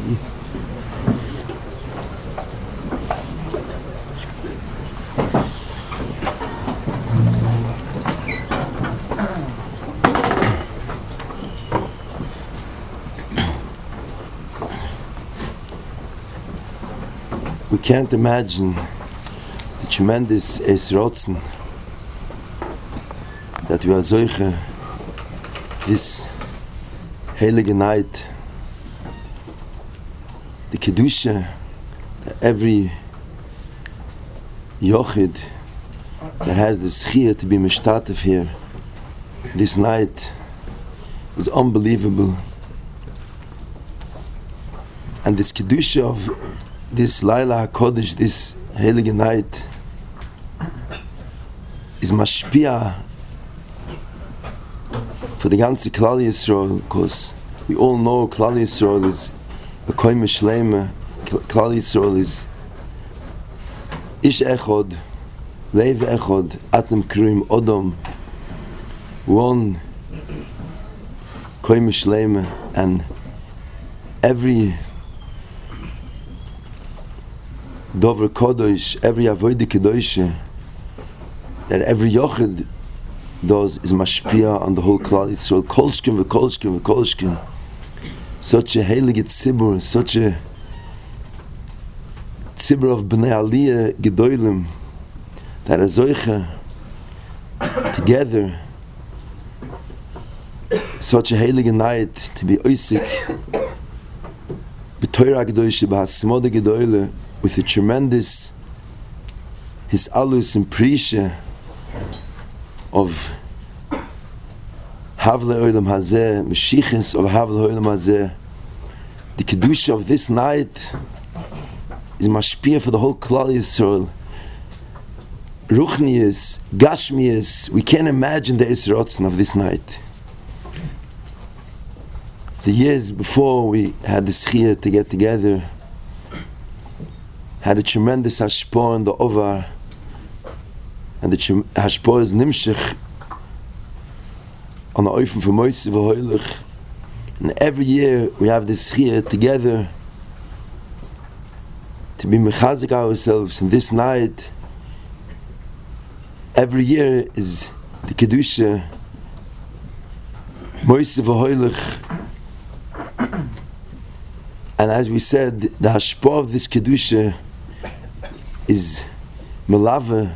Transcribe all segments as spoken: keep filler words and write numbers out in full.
We can't imagine the tremendous Eis Rotzen that we are solche this heilige night, the Kedusha that every Yochid that has the Schia to be Mishtatef here this night is unbelievable. And this Kedusha of this Laila HaKodesh, this heilige night, is mashpia for the ganze Klal Yisrael, because we all know Klal Yisrael is a koim shlema. Klal Yisrael is ish echod, leiv echod, atem kruim odom, one koim shlema, and every Dover Kodosh, every Avodah Kedosh that every Yochid does is mashpia on the whole Klal Yisrael. Kolshkin v'kolshkin v'kolshkin. Such a heilige tzibur, such a tzibur of Bnei Aliyah Gedolim that are zoicha together. Such a heilige night to be oisik b'Torah Gedosh b'Hasmoda Gedoyle, with a tremendous his alus and prisha of Havle Olam Hazeh, Meshichas of Havle Olam Hazeh. The Kedusha of this night is mashpia for the whole Klal Yisrael. Ruchnius, Gashmius, we can't imagine the Eis Rotzen of this night. The years before we had the Schia to get together had a tremendous hashpah on the Ovar, and the hashpah is nimshich on the Oifen for Moise v'Hoilich. And every year we have this Schia together to be mechazik ourselves. And this night, every year is the Kedusha Moise v'Hoilich. And as we said, the hashpah of this Kedusha is melave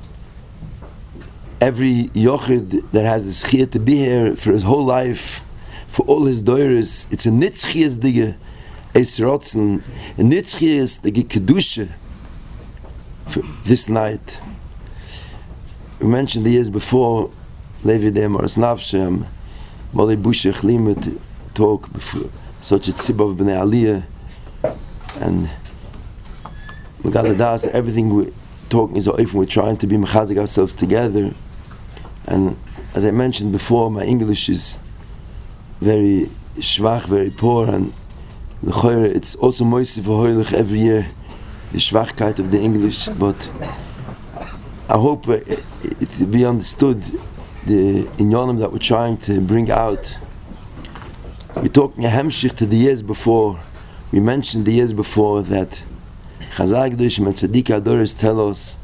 every yochid that has the schiyah to be here for his whole life, for all his doiris. It's a nitzchiyas dige Eis Rotzen, a nitzchiyas dige Kedusha for this night. We mentioned the years before, Levi de Maras Navshem, Molly Busha Chlima to talk before such a tzibah of Bnei Aliyah, and we got the das that everything we're talking is often we're trying to be mechazik ourselves together. And as I mentioned before, my English is very schwach, very poor, and it's also moise v'hoilich every year, the schwachkeit of the English, but I hope it, it to be understood the inyanim that we're trying to bring out. We're talking a hemshich to the years before. We mentioned the years before that Chazal Kedoshim and Tzaddik Adoros tell us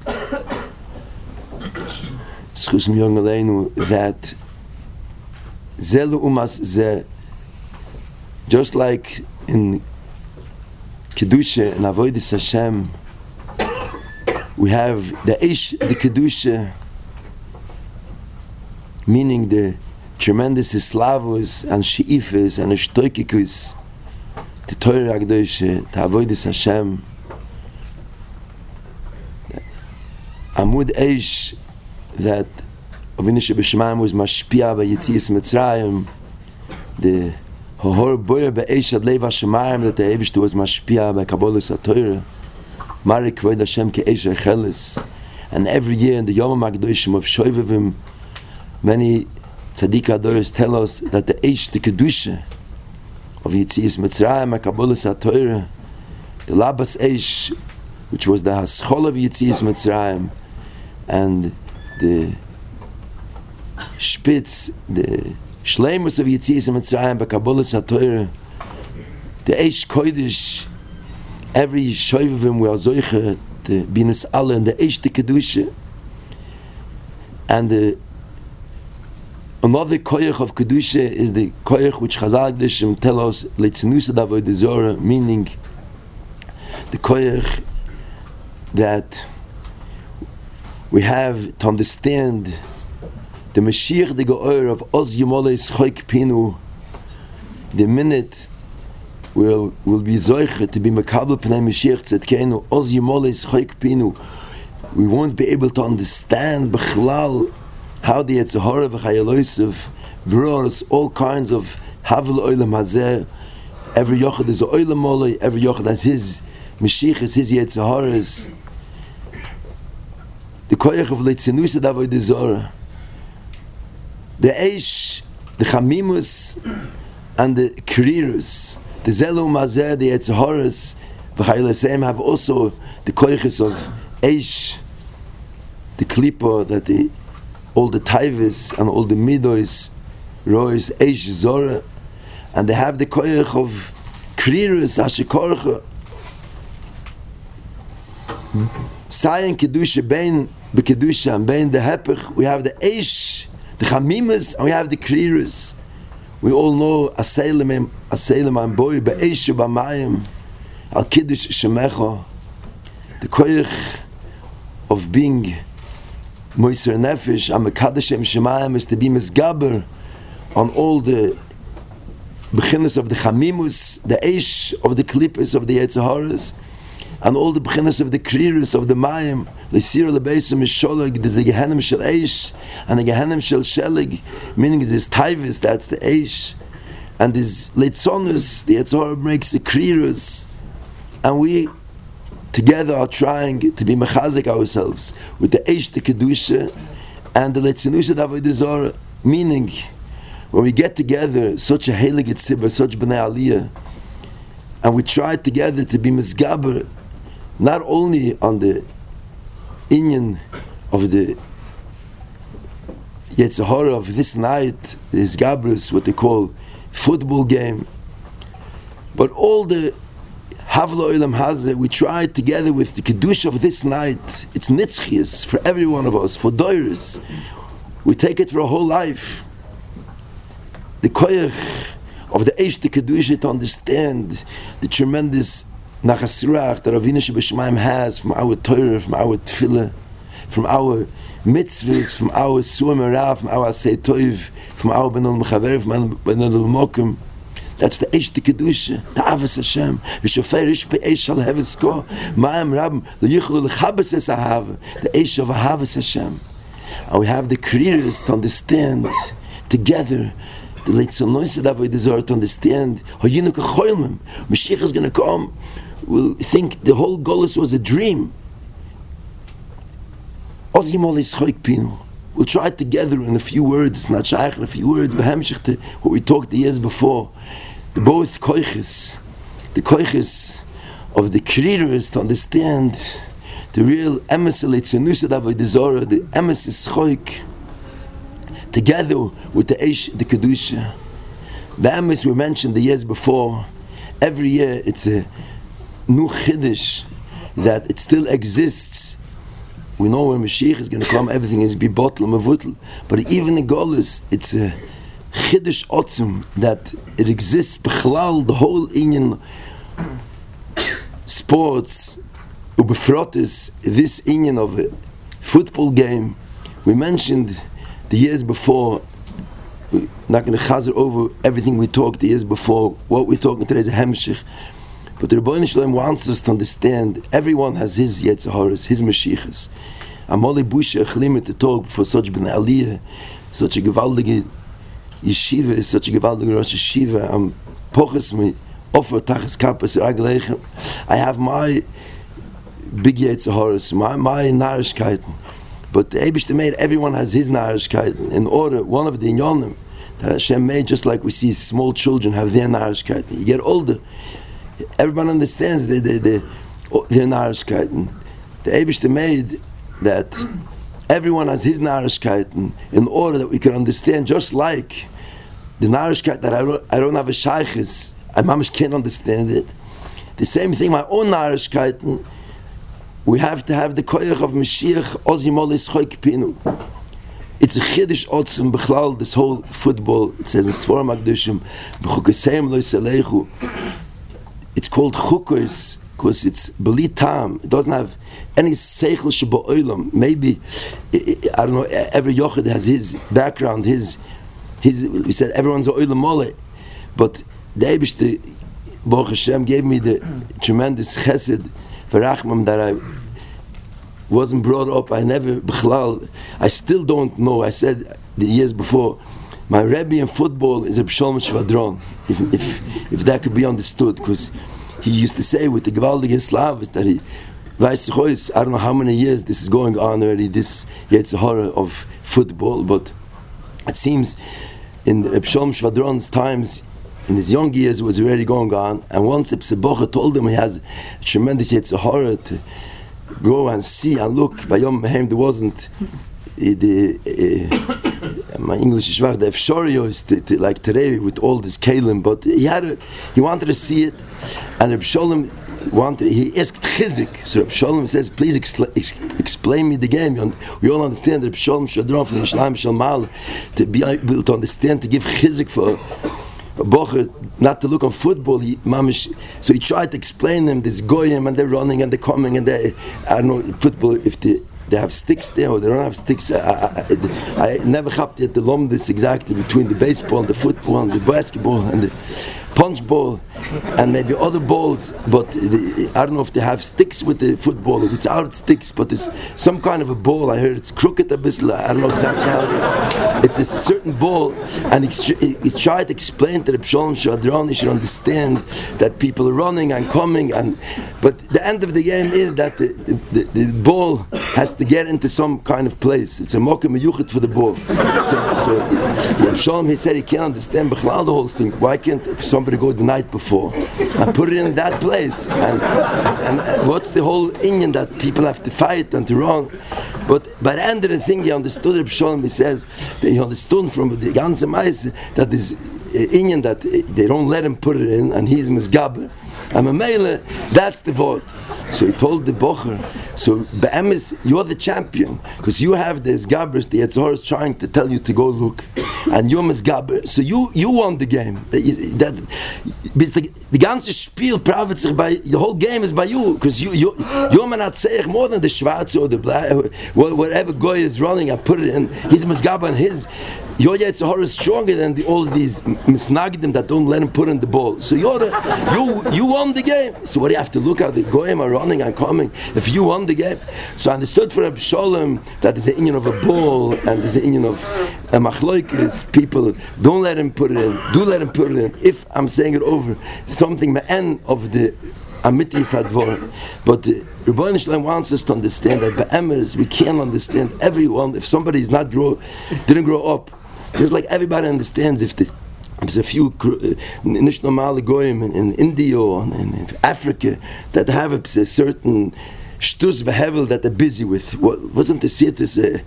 Schus Miyong Aleinu that Zelu Umas Ze, just like in Kedusha and Avodas Hashem, we have the Eish, the Kedusha, meaning the tremendous Islavos and She'ifas and Shtoikikus, the Torah Kedusha, the Avodas Hashem. Amud Eish, that Avinu Sheb'Shamayim was mashpia by Yetzias Mitzrayim, the Hohor Boyer Be'Eish Ad Lev HaShamayim, that the Eibishter was mashpia by Kabbalas HaTorah, Mari Kvod Hashem Ke'Eish Echeles. And every year in the Yom HaMakdoshim of Shoivavim, many Tzaddik Adoros tell us that the Eish, the Kedusha of Yetzias Mitzrayim, Kabbalas HaTorah, the Labas Eish, which was the Haschol of Yetzias Mitzrayim, and the Spitz, the Shleimus of Yetzias Mitzrayim, Kabbalas HaTorah, the Eish Kodesh, every Shoivim we are Zoiche, the Binas Allah and the Eish the Kedusha, and the another koyach of Kedusha is the koyach which Chazal Kedishim tell us Leitzinusa Davodah Zorah, meaning the koyach that we have to understand the Mashiach the Ge'or of Oz Yemoles Choik Pinu. The minute we'll, we'll be Zoiche to be Mekabel Pnei Mashiach Tzedkeinu Oz Yemoles Choik Pinu, we won't be able to understand B'chlal how the Yetzirah v'Chayalosav brought us all kinds of Havel Olam Hazeh. Every Yochad is a Olam Olay, every Yochad has his Mashiachas, his Yetzirahs. The Koyach of Leitzinusa Davodah Zorah, the Eish, the Chamimus, and the Krirus, the Zelum Hazeh, the Yetzirahs v'Chayalosaim have also the Koyachas of Eish, the Klippa, that the all the Taivis and all the Midois, Rois, Eish, Zorah, and they have the Koyach of Krirus, Hashikorcha. Sayin Kedusha, Bein Bekedusha, and Bein the Hepech, we have the Eish, the Chamimas, and we have the Krirus. We all know Aseilim, Aseilim and Boy, Be'eish, B'mayim, Al Kiddush Shemecha, the Koyach of being Moiser Nefesh, and Mekadeshem Shemayim is to be Misgaber on all the Beginnes of the Chamimus, the Eish of the Klippas of the Yetzirahs, and all the Beginnes of the Krirus of the Mayim, L'Sir L'Beisam Misholag, there's a Gehenim Shel Eish, and a Gehenim Shel Shelig, meaning this Taivis, that's the Eish, and this Leitzonus, the Yetzirah makes the Krirus, and we together are trying to be mechazik ourselves with the Eish, the Kedusha, and the Leitzinusa Davodah Zorah, meaning when we get together, such a heilig tzibur, such b'nei aliyah, and we try together to be misgaber, not only on the inyan of the Yetzirah of this night, the Isgabrus, what they call football game, but all the Havla Olam Hazeh, we try together with the Kedusha of this night. It's nitzchias for every one of us, for doirs. We take it for a whole life. The koyach of the Eish, the Kedusha, to understand the tremendous nachasirach that Ravina Shebeshmaim has from our Torah, from our Tefillah, from our mitzvahs, from our Suam Arav, from our Asay Toiv, from our Benol Mechaver, from Benol Mokum. That's the Eish, the Kedusha, the Avos Hashem. V'shofei rish pe'eish shal heves ko, ma'am rabim, l'yichlu l'chabes es ahava, the Eish of Ahavas Hashem. And we have the creators to understand together, the Leitzonoisa Davodah Zorah to understand, Hayinu k'choilmim, Mashiach is going to come, we'll think the whole Golus was a dream. Oz Yimol is choik pinu. We'll try it together in a few words, it's not shaykh in a few words, what we talked the years before. The both koiches, the koiches of the creators to understand the real emes Leitzonoisa Davodah Zorah, the emes is choik, together with the Eish, the Kedusha. The emes we mentioned the years before, every year it's a new chiddush that it still exists. We know when Mashiach is going to come, everything is be bottle mavutl. But even in Golus, it's a chiddush otzum that it exists. B'chlal, the whole inyan sports, ubefrotis, this inyan of a football game. We mentioned the years before. We're not going to chazer over everything we talked the years before. What we're talking today is a hemshich. But the Rebbeinu Shalom wants us to understand everyone has his Yetzirahs, his Mashiachas. Amole Busha Echlimit to talk for such Ben Aliyah, such a gewaldige yeshiva, such a gewaldige Rosh Yeshiva. I'm poches me offer tachas kappas agleichen. I have my big Yetzirahs, my my narishkeiten. But the Eibishter made everyone has his narishkeiten in order. One of the inyanim that Hashem made, just like we see small children have their narishkeiten. You get older, everyone understands the the the their narishkeiten. The Eibishter made that everyone has his narishkeiten in order that we can understand. Just like the narishkeit that I don't, I don't have a shaykhis, I mamish can't understand it. The same thing, my own narishkeiten, we have to have the koyach of Mashiach, ozimol ischoik pinu. It's a chiddush otzim b'chlal, this whole football. It says in Sforim HaKadoshim, b'chukaseim lo yisalechu. It's called chukos because it's beli tam. It doesn't have any seichel sheba olam. Maybe I don't know. Every yochid has his background. His his. We said everyone's a olam mole, but the Eibishter Baruch Hashem gave me the tremendous chesed v'rachmam that I wasn't brought up. I never b'chlal. I still don't know. I said the years before, my Rebbe in football is a Shalom Shvadron. If if if that could be understood, because he used to say with the gewaldige Slavs that he, weiß I don't know how many years this is going on already. This Yetzirah of football, but it seems in Reb Shalom Shvadron's times, in his young years, it was already going on. And once Reb Sebocha told him he has a tremendous Yetzirah to go and see and look. By Yom Mehem there wasn't uh, the uh, my English is schwach, the efshorios to, to, like today with all this kalim, but he had a, he wanted to see it, and Reb Sholem wanted, he asked chizik. So Reb Sholem says, please ex- ex- explain me the game. We all understand Reb Sholem Shadron from Yishlaim Shalmal to be able to understand, to give chizik for a bocher not to look on football. He, mamish, so he tried to explain them this goyim and they're running and they're coming and they, I don't know, football, if they, they have sticks there or they don't have sticks. I, I, I, I never happed yet to lom this exactly between the baseball and the football and the basketball and the punch ball and maybe other balls, but the, I don't know if they have sticks with the football or without sticks, but it's some kind of a ball. I heard it's crooked a bit. I don't know exactly how it is. It's a certain ball, and he, he, he tried to explain to the Shalom Shadron, he should understand that people are running and coming, and but the end of the game is that the, the, the, the ball has to get into some kind of place. It's a mokem meyuchet for the ball. So, so Shalom, he said he can't understand Bechlal the whole thing. Why can't somebody go the night before and put it in that place? And, and, and what's the whole Indian that people have to fight and to run? But by the end of the thing, he understood Reb Sholem. He says that he understood from the ganze Meise that this Indian that they don't let him put it in, and he's misgaber. And Mamele, that's the vote. So he told the Bocher, so Be'emes, you're the champion, because you have the Esgabers, the Yetzirah is trying to tell you to go look, and you're Mesgaber, so you you won the game. That, that the, the ganze Spiel pravet sich by, the whole game is by you, because you, you, you're not saying more than the Schwarze or the Black, whatever Goy is running, I put it in, he's Mesgaber, and his, your Yetzirah is stronger than the, all these Misnagdim that don't let him put in the ball. So you're the, you, you won the game. So what do you have to look at? The Goyim are running and coming. If you won the game. So I understood for Reb Sholem that there's an union of a ball and there's an union of a machloikis. People, don't let him put it in. Do let him put it in. If I'm saying it over, something the end of the Amitis Hadvor. But the Rebbeinu Shalom wants us to understand that be'emes, we can't understand everyone. If somebody is not grow, didn't grow up, just like everybody understands if the there's a few nicht normale goyim in, in India and in, in Africa that have a, a certain shtus v'hevel that they're busy with. What, wasn't the seat is a,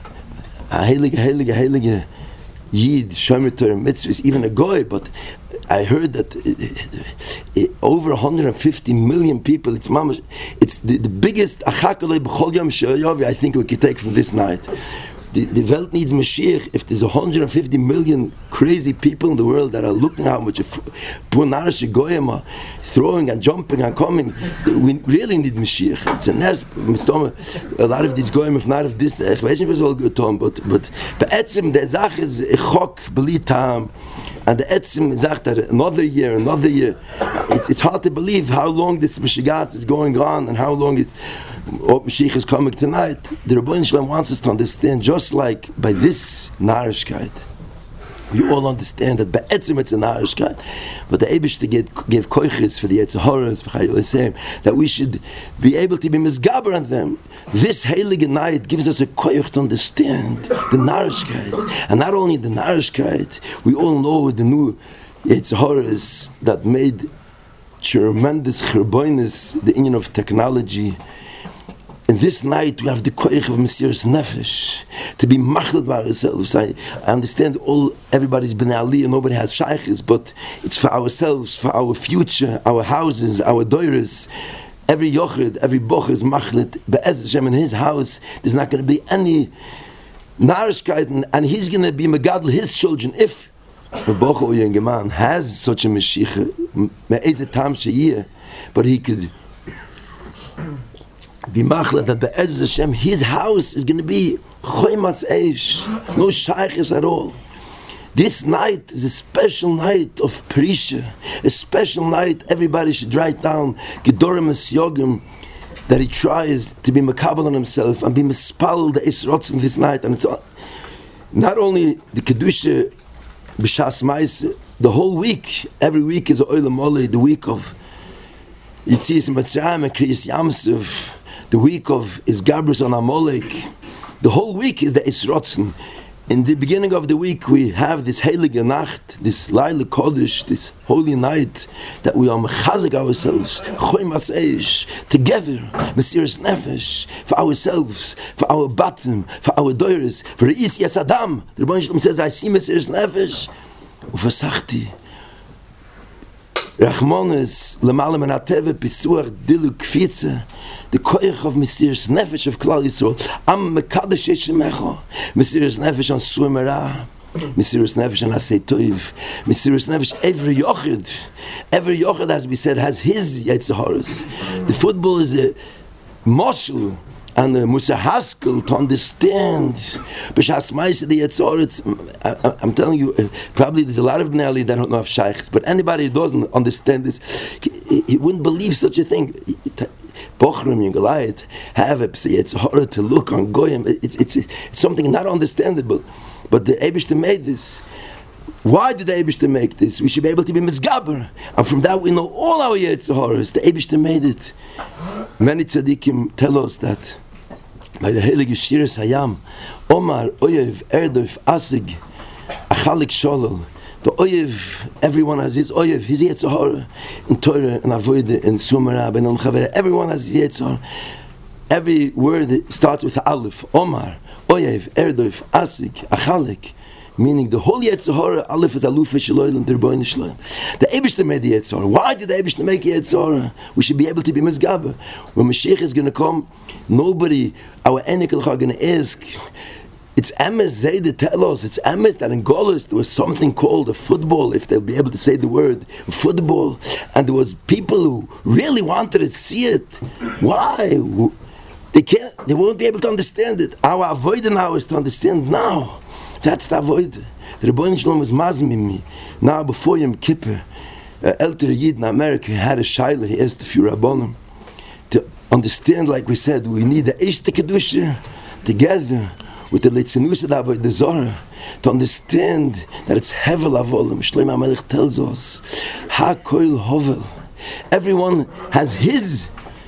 a heilige, heilige, heilige yid, shomer Torah mitzvahs, even a goy, but I heard that it, it, over one hundred fifty million people, it's mamash, it's the, the biggest achakalei b'chol yom she'oyavi I think we could take from this night. The, the world needs Mashiach. If there's one hundred fifty million crazy people in the world that are looking how much Punarish Goyim are throwing and jumping and coming, we really need Mashiach. It's a nes. A lot of these Goyim, if not of this, I weiß nicht, was all good on, but but be'etzim the Zach is a chok b'li tam, and the etzim sagt that another year, another year. It's it's hard to believe how long this Mashiach is going on and how long it. Oh, Mashiach is coming tonight. The Rebbeinu Shalom wants us to understand, just like by this narishkeit, we all understand that by etzim it's a narishkeit, but the Eibishter gave koiches for the Yetzirahs, for Chayil Yisrael, that we should be able to be misgaber on them. This heilige night gives us a koich to understand the narishkeit, and not only the narishkeit, we all know the new Yetzirahs that made tremendous churboinus, the union of technology. in this night we have the koich of Mesiras Nefesh to be machled by ourselves. I, I understand all everybody's been ali and nobody has shaykhs, but it's for ourselves, for our future, our houses, our doiras. Every yochid, every boch is machled be'ez Hashem in his house. There's not going to be any narishkeit, and he's going to be megadol his children if the boch or young man has such a meshicha me'ez tam sheyeh, but he could be machled that be'ez Hashem his house is going to be choymas eish, no shaykhs at all. This night is a special night of Perisha, a special night everybody should write down Gedorim es Yogim, that he tries to be makabel on himself and be mispal the Isrots in this night. And it's not only the Kedusha B'Shas Ma'aseh, the whole week, every week is a Olam Olei, the week of Yitzias Mitzrayim and Kriyas Yamsuf, the week of Isgabrus on Amalek. The whole week is the Isrotzen. In the beginning of the week, we have this Heilige Nacht, this Laila Kodesh, this holy night, that we are mechazek ourselves, choymas eish, together, Mesiras Nefesh, for ourselves, for our batim, for our doiris, for the Is Yes Adam. The Rebbeinu Shalom says, I see Mesiras Nefesh, ufasachti, Rachmones, Lemalam and Ateve, Pisuach, Dilu, Kfitze, the koich of Mesiras Nefesh of Klal Yisrael, Am Mekadosh Shemecha, Mesiras Nefesh on Suemera, Mesiras Nefesh on Asay Toiv, Mesiras Nefesh, every yochid, every yochid, as we said, has his Yetzaharas. The football is a moshel and a Musa Haskell to understand. B'Shas Ma'aseh the Yetzaharas, I'm telling you, probably there's a lot of Bnei that don't know of Shaykhs, but anybody who doesn't understand this, he, he wouldn't believe such a thing. Bochrim and Goliath have it, it's hard to look on Goyim. It's, it's, it's something not understandable. But the Eibishter made this. Why did the Eibishter make this? We should be able to be Mizgaber. And from that we know all our Yetzaharas. The Eibishter made it. Many tzaddikim tell us that by the Heilige Shiras Hayam, Omar, Oyev, Erdof, Asig, Achalik Sholol, the Oyev, everyone has his Oyev, his Yetzirah, in Torah, in Avodah, in Sumerah, in Chavera, everyone has his Yetzirah. Every word starts with Aleph, Omar, Oyev, Erdof, Asik, Achalik, meaning the whole Yetzirah, Aleph is Aluf Shaloyim, the Rebbeinu Shalom. The Eibishter made the Yetzirah. Why did the Eibishter make Yetzirah? We should be able to be Mizgaber. When Mashiach is going to come, nobody, our Enikel are going to ask. It's emes, they tell us, it's emes that in Golis there was something called a football, if they'll be able to say the word, football, and there was people who really wanted to see it. Why? They can't, they won't be able to understand it. Our avoid now is to understand now. That's the avoid. The Rebbeinu Shalom was mazmim me. Now before Yom Kippur, uh, Elter Yid in America had a shaila, he asked a few Rabbonim, to understand, like we said, we need the Eishte Kedusha together with the Litzinusa Avodah Zorah, to understand that it's Hevel Avolim. Shlomo HaMelech tells us, HaKoil Hovel. Everyone has his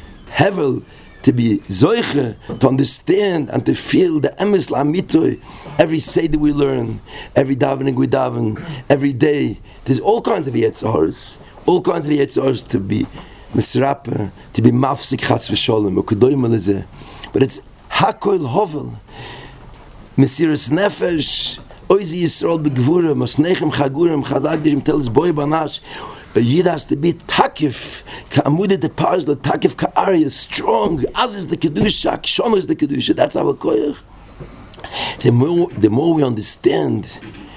Hevel to be Zoiche, to understand and to feel the Emes La'amitoy. Every Seder we learn, every davening we daven, every day. There's all kinds of Yetzaharas, all kinds of Yetzaharas to be Misrapa, to be Mafsik Chatz V'Sholem, Ukudoyim Elizeh. But it's HaKoil Hovel. Mesiras Nefesh, Oizi Yisrael Begvura, Mosnechem Chagurim, Chazagdishim tells Boy Banash, a Yid has to be Takif, Ka'amudet de Parzla, Takif Ka'ari is strong, Az is the Kedusha, Kshon is the Kedusha, that's our koyach. The more, the more we understand,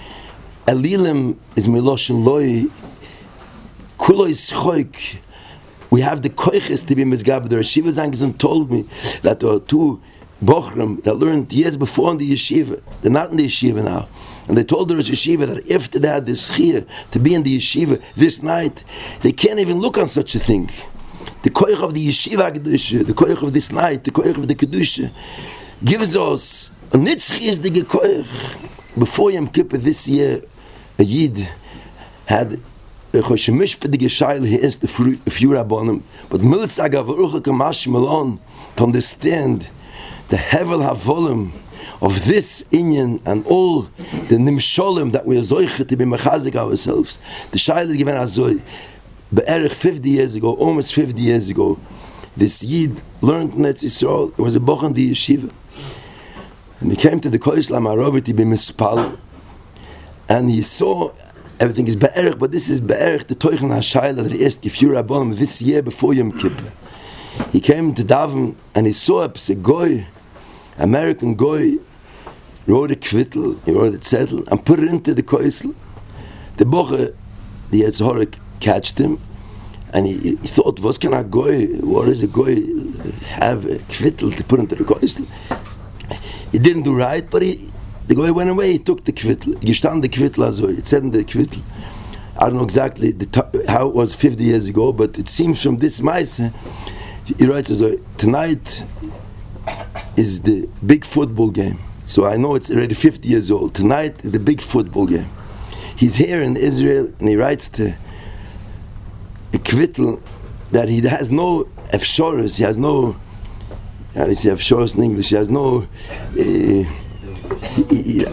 Elilim is Miloshin Loi, Kulo is Choik, we have the koyches to be Mizgab. The Yeshiva Zangizun told me that there are two Bochrim that learned years before in the yeshiva. They're not in the yeshiva now. And they told the yeshiva that if they had this schir to be in the yeshiva this night, they can't even look on such a thing. The koich of the yeshiva kedusha, the koich of this night, the koich of the kedusha, gives us a nitzchis the koich. Before Yom Kippur this year, a yid had a choshemish pedige shail. He asked a few rabbanim, but militzaga v'ucha kamash malon, to understand the hevel havolim of this inyan and all the nimsholim that we are zoiche to be mechazik ourselves. The shaila given azoy be'erich fifty years ago, almost fifty years ago, this Yid learned in Eretz Yisrael. It was a boch in the yeshiva. And he came to the Koisla Ma'arovit, he be mispal. And he saw everything is be'erich, but this is be'erich, the Teuchen HaShayla, that he asked Gefur Rabbanim this year before Yom Kippur. He came to Daven and he saw a goy, American goy, wrote a kvittel, he wrote a zettel, and put it into the Koisel. The boche, the Yetzirah catched him, and he, he thought, what can a goy, what does a goy have a kvittel to put into the Koisel? He didn't do right, but he, the goy went away, he took the kvittel. He stand the kvittel as well, it said in the kvittel. I don't know exactly the t- how it was fifty years ago, but it seems from this mice, he writes as well, tonight is the big football game. So I know it's already fifty years old. Tonight is the big football game. He's here in Israel and he writes to a kvittel that he has no efshoros, he has no, how do you say efshoros in English, he has no uh, he,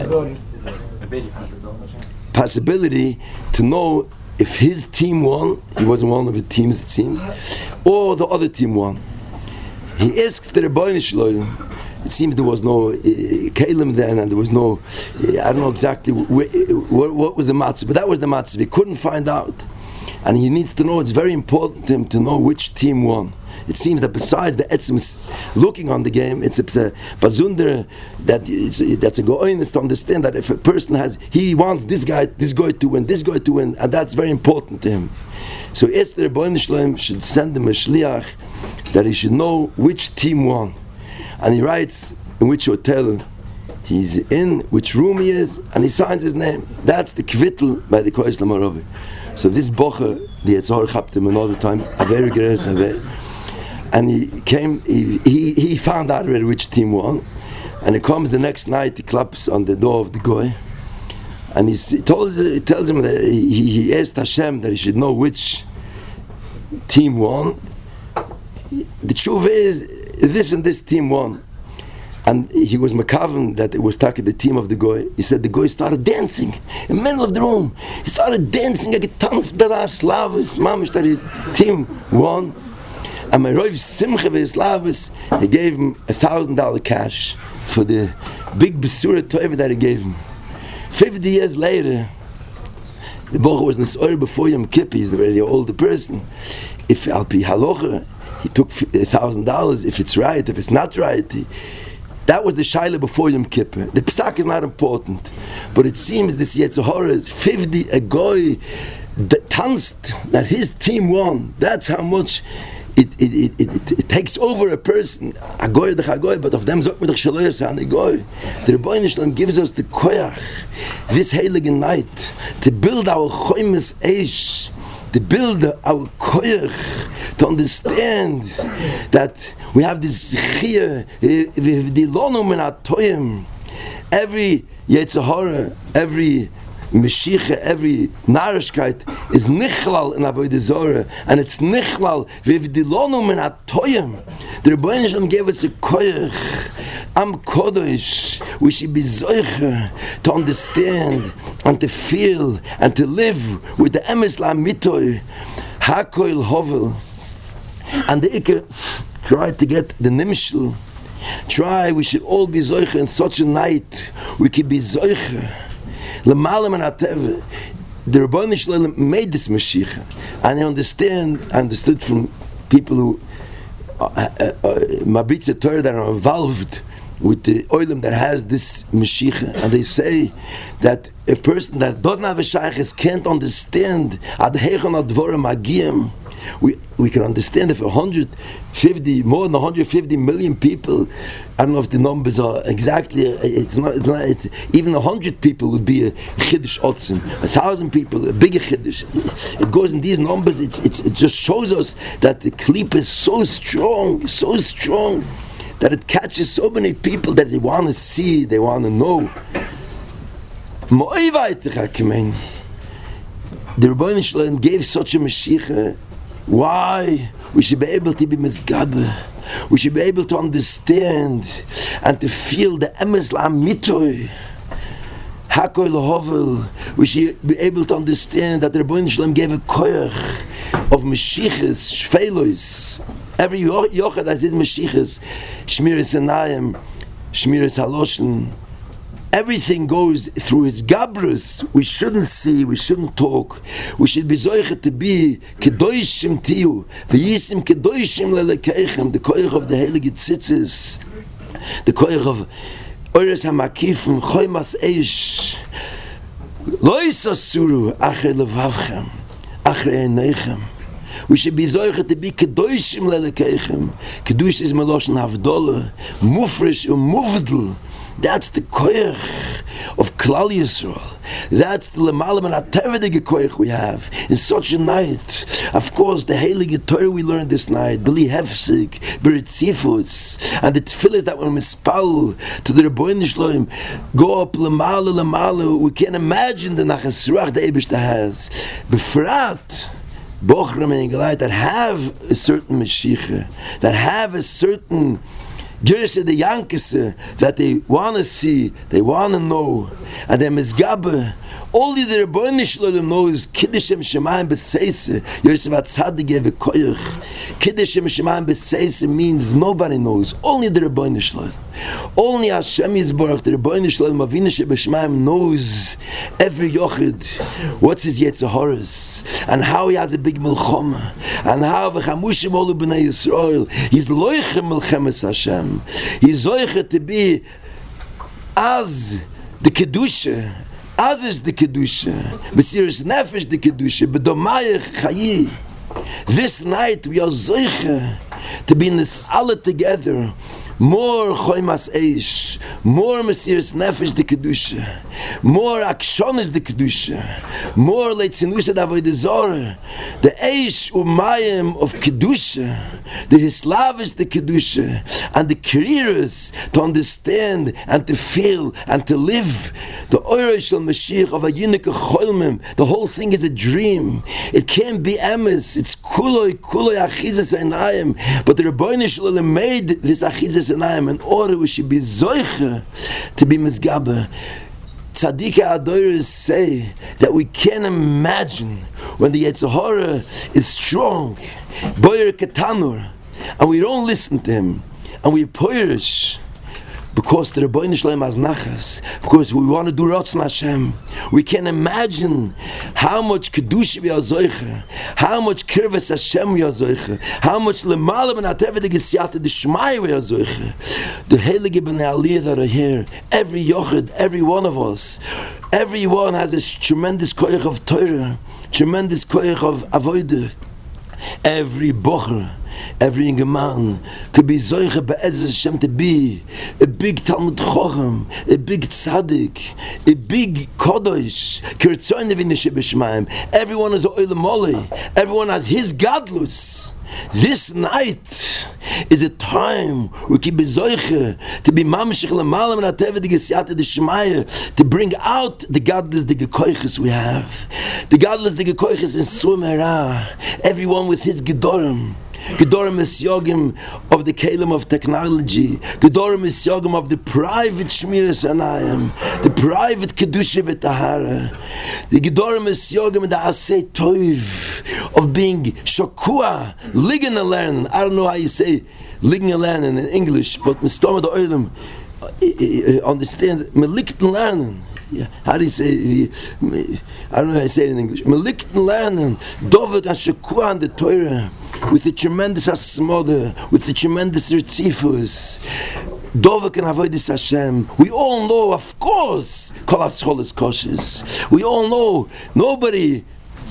uh, possibility to know if his team won, he wasn't one of the teams it seems, or the other team won. He asks the Rebbeinu Shalom. It seems there was no uh, Kalim then, and there was no, uh, I don't know exactly wh- wh- what, what was the matzah, but that was the matzah. He couldn't find out. And he needs to know, it's very important to him to know which team won. It seems that besides the etzim looking on the game, it's a bazunder that it's, that's a goiness to understand that if a person has, he wants this guy, this guy to win, this guy to win, and that's very important to him. So Esther Rebbeinu Shalom should send him a shliach that he should know which team won. And he writes in which hotel he's in, which room he is, and he signs his name. That's the kvittel by the Koisla Ma'arovi. So this bocher, the Yetzirah chapped him another time, a very great, and he came, he, he, he found out already which team won, and he comes the next night, he claps on the door of the goy, and he, told, he tells him that he, he asked Hashem that he should know which team won. The truth is, this and this team won. And he was makavan that it was talking the team of the goy. He said the goy started dancing in the middle of the room. He started dancing like a tanz bedar slavis mamish that his team won. And my Rav Simcha Slavis, he gave him a thousand dollar cash for the big besura toiva that he gave him. Fifty years later, the bocher was nesoyer before Yom Kippur. He's already an older person. If al pi halacha, he took a thousand dollars. If it's right, if it's not right. He, That was the shaila before Yom Kippur. The psak is not important, but it seems this Yetzirah is fifty a goy that danced that his team won. That's how much it it, it, it, it, it takes over a person. A goy the goy, but of them zok mit shaloyas an a goy. The Rebbeinu Shalom gives us the koyach this heilige night to build our choimes eish, to build our koyach, to understand that we have this chiyah, the lonum in our toyim. Every Yetzirah, every Meshicha, every Narishkeit is nichlal in Avodah Zorah, and it's nichlal with the lonum in our toyim. The Rebbeinu Shalom gave us a koyach, am kodesh. We should be zoicher to understand and to feel and to live with the emes la'amitoy, hakoil hovel, and the ikar. Try to get the nimshel. Try, we should all be zoicher in such a night. We could be zoicher. L'malam and atev. The Rebbeinu Shalom made this Mashiach, and I understand, I understood from people who Mabitze uh, uh, Torah that are involved with the oilam that has this Mashiach, and they say that a person that doesn't have a shaykhis can't understand ad heichon advorim agiyim. We we can understand if one hundred fifty, more than one hundred fifty million people, I don't know if the numbers are exactly, it's not, it's not, it's even one hundred people would be a chiddush otzim, a thousand people, a bigger chiddush. It goes in these numbers, it's, it's, it just shows us that the klip is so strong, so strong, that it catches so many people that they want to see, they want to know. The Rebbeinu Shalom gave such a Mashiach. Why? We should be able to be mizgabe. We should be able to understand and to feel the emes la'amitoy. Hakol hovel. We should be able to understand that the Rebbeinu Shalom gave a koyach of Mashiachas, shfeilos, Every yochad has his Mashiachas, Shmiras Anayim, Shmiras Haloshen. Everything goes through his gabrus. We shouldn't see, we shouldn't talk. We should be zoichet to be kedoshim tiyu, v'yisim kedoshim lelekeichem, the koich of the heilige tzitzis, the koich of oires hamakifim, choymas eish, lo yisasuru acher levavchem, acher einechem. We should be zoichet to be kedoshim lelekeichem. Kedush is meloshen havdolah, mufresh umuvdl. That's the koyach of Klal Yisrael. That's the lemalam and atevedige koyach we have in such a night. Of course, the heilige Torah we learned this night, b'li hefsik, b'ritzifus, and the tefillahs that were mispal to the Rebbeinu Shloim go up lemala lemala. We can't imagine the nachas ruach the Eibishter has. Befrat bochram and Galait that have a certain Mashiach, that have a certain Gerse the Yankese that they want to see, they want to know, and they misgabe. Only the Rebbeinu Shloim knows Kiddushem Shemayim B'Seise. Yosef HaTzadik gave a koyach. Kiddushem Shemayim B'Seise means nobody knows. Only the Rebbeinu Shloim. Only Hashem Yisborach, the Rebbeinu Shloim Avinu Sheb'Shemayim knows every yochid what's his Yetzahoras and how he has a big milchama and how v'chamushim olu b'nei Yisrael he's loiche milchemes Hashem. He's loiche to be as the kedusha. As is the Kedusha, Mesiris Nefesh the Kedusha, B'domayach Chayi. This night we are Zoiche to be in this Allah together. More Choymas Eish, more Mesiris Nefesh the Kedusha, more Akshonis the Kedusha, more Leitzinusha Davoide Zorah, the Eish Umayim of Kedusha, the Hislavish the Kedusha, and the careers to understand and to feel and to live the Oirish Shel Mashiach of a Yinika Cholmim. The whole thing is a dream. It can't be emes. It's Kuloi, Kuloi Achizas Einayim. But the Rebbeinu Shalom made this Achizas in order we should be zoiche to be misgabe. Tzadikei Adoros say that we can't imagine when the Yetzirah is strong, boyer ketanur, and we don't listen to him, and we poirish because the Rebbeinu Shloim has nachas, because we want to do Ratzon Hashem. We can imagine how much kedusha we are zoiche, how much kirvas Hashem we are zoiche, how much lemalam and atevedige siyata d'shmai we are zoiche. The heilige b'nei Aliyah that are here, every yochid, every one of us, everyone has a tremendous koyach of Torah, tremendous koyach of avodah. Every bocher, every young man could be zoiche be'ezes Hashem to be a big Talmud Chochem, a big tzaddik, a big kodosh, kirtzoin nevin shebeshmaim. Everyone is a olam olei. Everyone has his gadlus. This night is a time we can be zoiche to be mamshich lemalam and atev the gesiyata the shmaya to bring out the godless the gekoiches we have, the godless the gekoiches in sumera. Everyone with his gedorim. Gedorim is yogim of the kalim of technology. Gedorim is yogim of the private shmiras anayim, the private kedusha v'tahara. The gedorim is yogim the asay toiv of being shokua, ligen a learning. I don't know how you say ligen a learning in English, but Mistama the Oilam understands melikten learning. Yeah. How do you say? I don't know how I say it in English. Melikten learning, dovek and shokua and the Torah. With the tremendous asmoda, with the tremendous ritzifus, Dovek and Avodas Hashem. We all know, of course, Kol HaSchol is koshes. We all know, nobody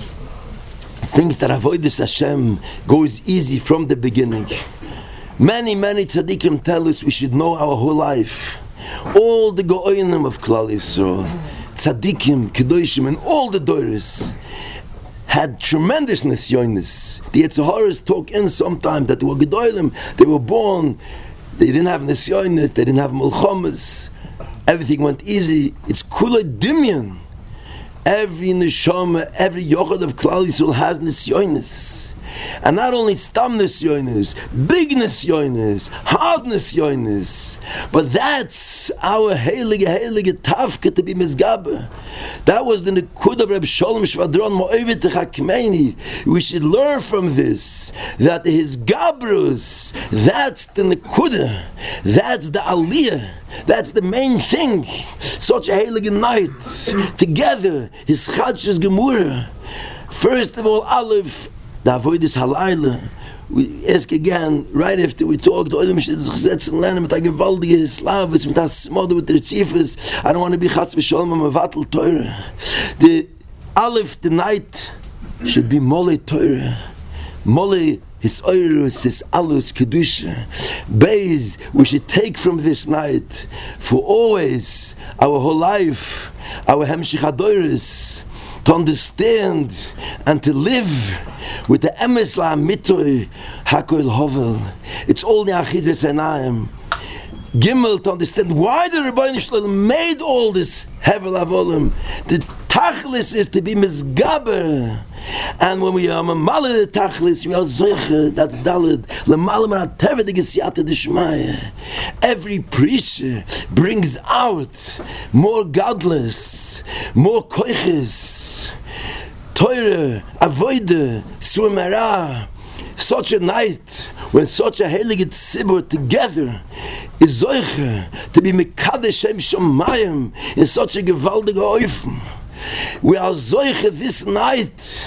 thinks that Avodas Hashem goes easy from the beginning. Many, many tzaddikim tell us we should know our whole life. All the go'onim of Klal Yisrael, tzaddikim, kedoshim, and all the doros had tremendous nisyonis. The Yetzaharas talk in sometimes that they were gedolim, they were born, they didn't have nisyonis, they didn't have mulchamas, everything went easy. It's kulay dimyan. Every neshama, every yochad of Klal Yisrael has nisyonis. And not only stamness yoinus, bigness yoinus, hardness yoinus, but that's our heilige, heilige tafke to be misgaber. That was the Nekud of Reb Sholem Shvadron Mo'evet Chakmeini. We should learn from this that his gabrus, that's the Nekud, that's the Aliyah, that's the main thing. Such a heilige night together, his Chadshus Gemurah. First of all, Aleph, the Avoidus Halayla. We ask again, right after we talked, I don't want to be Chatz V'Sholem and Mevatel Torah. The Aleph, the night, should be Mole Torah. Mole, his Oirus, his Alus, Kedusha. Beis, we should take from this night, for always, our whole life, our Hemshich HaDoirus, to understand and to live with the emes la'amitoy hakoil hovel. It's all the achizes enayim. Gimel, to understand why the Rebbeinu Shalom made all this hevel avolim. The tachlis is to be misgaber. And when we are mamale the tachlis, we are zoiche, that's daled. L'malam ha'teved the gesiyata d'shmaya. Every preacher brings out more godless, more koiches, Torah, avoide, surmera. Such a night when such a heilige tzibur together is zoiche to be mekadesh Shem Shomayim in such a gewaltige Eufen. We are zoiche this night.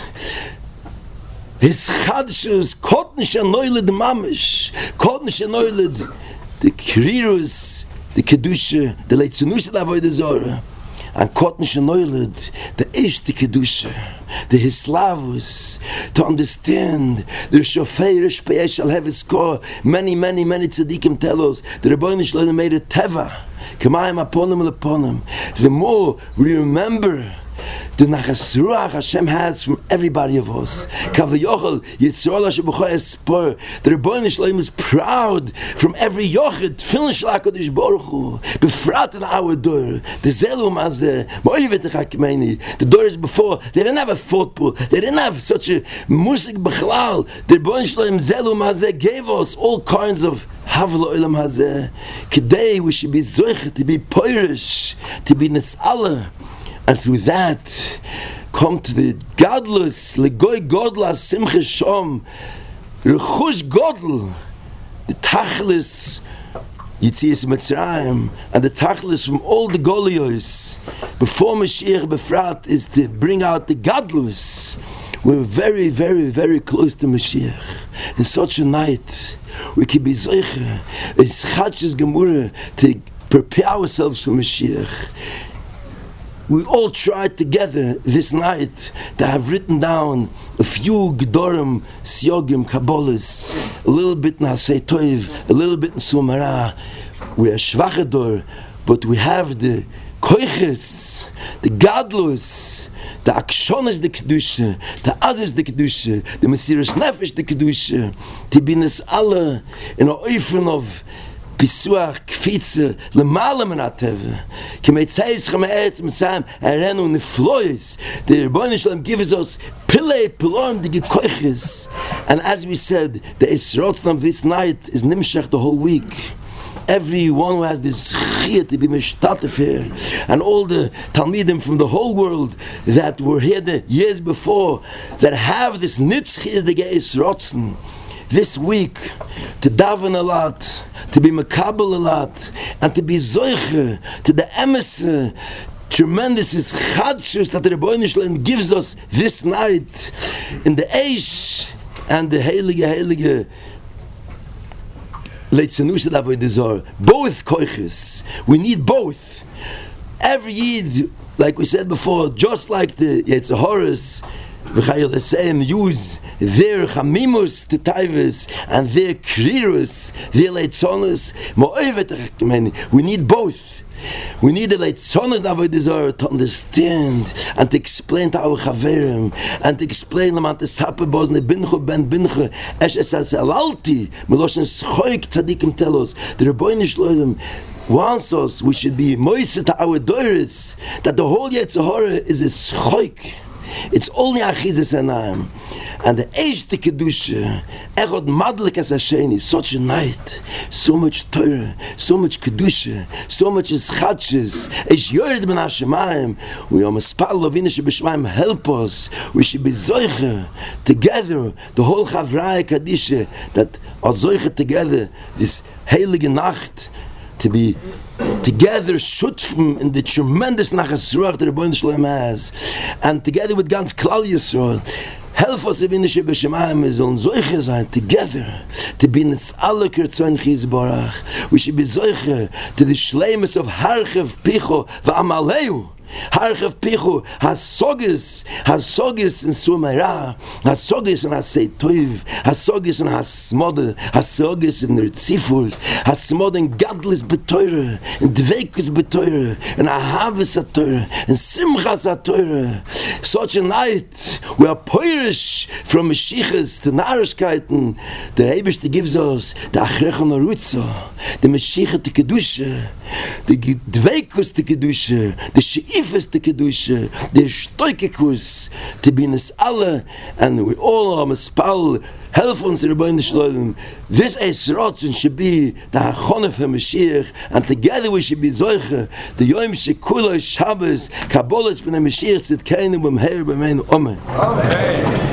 His chadshus kotn shenoiled mamish, kotn shenoiled the krirus, the kedusha, the leitzunusha avoide zora, and kotn shenoiled the ish the kedusha, the hislavus, to understand the shofei rishpei shall have his score. Many, many, many tzaddikim tell us the Rebbeinu Shalom made a teva, kamayim aponim leponim. The more we remember the nachas ruach Hashem has from everybody of us. Kavayochel Yisrael Hashem spur. The Rebbeinu Shalom is proud from every yochid. Tefillin shel HaKadosh Baruch Hu. Befrat in our door. The zelum hazeh. Mo'evet chakmeini. The doors before they didn't have a football. They didn't have such a musik b'chlal. The Rebbeinu Shalom zelum hazeh gave us all kinds of havla olam hazeh. Today we should be zoich to be poirish, to be nis'ala. And through that, come to the godless, legoy godlas, simcha shom, rechush godl, the tachlis, Yitzias Mitzrayim, and the tachlis from all the Golios, before Mashiach Befrat, is to bring out the godless. We're very, very, very close to Mashiach. In such a night, we can be zoiche, it's Chadshus Gemurah, to prepare ourselves for Mashiach. We all tried together this night to have written down a few Gedorim, Siogim, Kabbalas, a little bit in Hasei Toiv, a little bit in Sumara. We are Shvachador, but we have the Koiches, the Gadlus, the Akshonis the Kedusha, the Aziz the Kedusha, the Mesiras Nefesh the Kedusha, to be nes alle in a Eufen of Pisuach, Kfitze, Lemalam and Ateve. Kemetzais Chameetz Mesam, Arenu Neflois. The Rebbeinu Shalom gives us Pillei, Pilon, the Gekoiches. And as we said, the Esrotzn of this night is Nimshach the whole week. Everyone who has this chiyah to be mishtatef here, and all the Talmidim from the whole world that were here the years before, that have this nitzchiyah the Geis Rotzen, this week, to daven a lot, to be makabel a lot, and to be zoiche to the emes, tremendous is chadshus that the Rebbeinu Shalom gives us this night in the Eish and the heilige heilige leitzanusha avodah zarah. Both koiches, we need both. Every Yid, like we said before, just like the Yetzer Horas, use their chamimus to taivus and their krirus, their leitzonus. We need both. We need the leitzonus avodah zarah to understand and to explain to our chaverim and to explain them at the sape bozne binchu ben binchu esh esas alalti meloshen schoik tzadikim tell us the Rebbeinu Shalom wants us, we should be moise to our doiris, that the whole Yetzer Hara is a schoik. It's only achizes enayim, And the Eishte Kedusha, Echot Madlik as Hasheni, such a night, so much Torah, so much Kedusha, so much is Chachis, Eish Yored Ben Hashemayim, we are Maspal Lovina Shebeshmayim, help us, we should be Zoiche, together, the whole Chavraya Kadisha, that are Zoiche together, this Heilige Nacht, to be together shutfim in the tremendous Nachas Ruach that the Rebbeinu Shalom has, and together with Gans Klal Yisrael, help us in the Shebeshemayim is on Zoiche sein together to be in this alle Kertzon Chizbarach. We should be Zoiche to the Shleimus of Harchev Picho v'Amaleu. Harchev Pichu Hasogis Hasogis in Sumeira, Hasogis in Hasei Toiv, Hasogis in Hasmode, Hasogis in Ritzifus, Hasmode in Gadlis Beteure, in Dveikus Beteure, in Ahavis Ateure, in Simchas Ateure. Such a night we are poirish from Meshiches to Narishkeiten. The Eibishter gives us the Achrechon Arutza, the Meshiche to Kedusha, the Dveikus to Kedusha, the Sheif is the Kedusha, the Stoikikus, to be in us alle, and we all are Maspal, help us in Rebbeinu Shalom. This Eisrotzen should be the Hachonah for Mashiach, and together we should be Zoiche, the Yom Shekuloi Shabbos, Kabbalah B'nai Mashiach Tzidkeinu B'mheir B'meinu Amen. Amen.